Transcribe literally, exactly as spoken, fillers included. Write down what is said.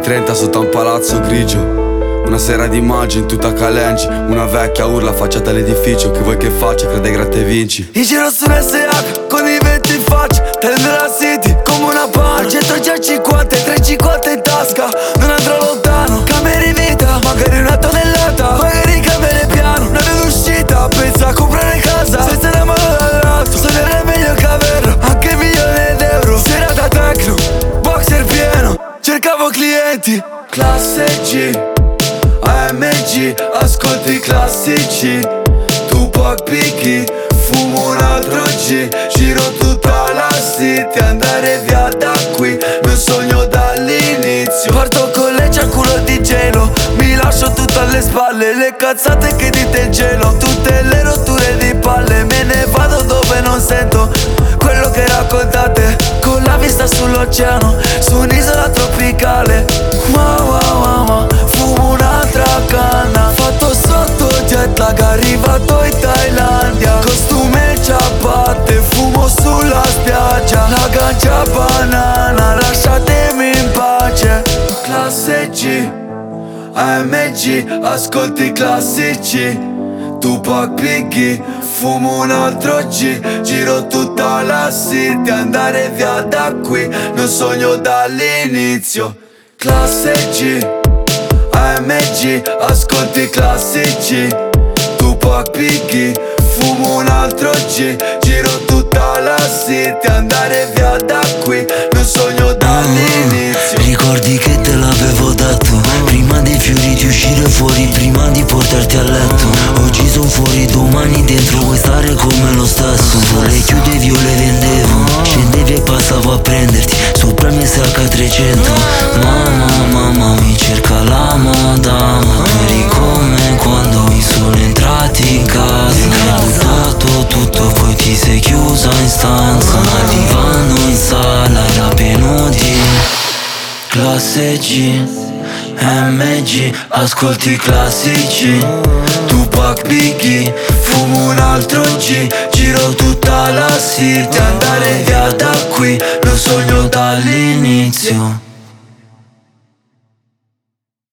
trenta sotto un palazzo grigio. Una sera di maggio in tutta Calenci, una vecchia urla facciata all'edificio. Che vuoi che faccia, crede gratta e vinci. In giro su un S H con i venti in faccia, tenendo la city come una panna. Al centro già cinquanta e tre cinquanta in tasca. Non andrò lontano, cambiare vita, magari una tonnellata, magari cambiare piano. Non è uscita, pensa a comprare casa senza la mano dall'alto. Sonerei meglio che averlo, anche milioni d'euro. Serata tecno, boxer pieno, cercavo clienti. Classe G, A M G, ascolto i classici. Tupac, Biggie, fumo un altro G. Giro tutta la city, andare via da qui. Mio sogno dall'inizio. Parto con legge a culo di gelo, mi lascio tutto alle spalle. Le cazzate che dite il gelo, tutte le rotture di palle. Me ne vado dove non sento quello che raccontate, con la vista sull'oceano, su un'isola tropicale. Mamma, mamma, fumo un'altra canna. Fatto sotto jet lag, arrivato in Thailandia. Costume e ciabatte, fumo sulla spiaggia. La gancia banana, lasciatemi in pace. Classe G, A M G, ascolti i classici. Tupac, Biggie, fumo un altro G. Giro tutta la city, andare via da qui. Mio sogno dall'inizio. Classe G, A M G, ascolti i classici. Tupac, Biggie, fumo un altro G. Giro tutta la city, andare via da qui. Mio sogno dall'inizio. Ricordi che te l'avevo detto, prima dei fiori di uscire fuori, prima di portarti a letto. Oggi son fuori, domani dentro, vuoi stare come lo stesso. Tu le chiudevi, io le vendevo, scendevi e passavo a prenderti sopra il mio S H trecento. Mamma, mamma, mi cerca la madama. Tu eri come quando mi sono entrati in casa. Hai buttato tutto, poi ti sei chiusa in stanza. Ma il divano in sala era pieno di classe G, M G, ascolti i classici. Tupac, Biggie, fumo un altro G. Giro tutta la city, andare via da qui. Lo sogno dall'inizio.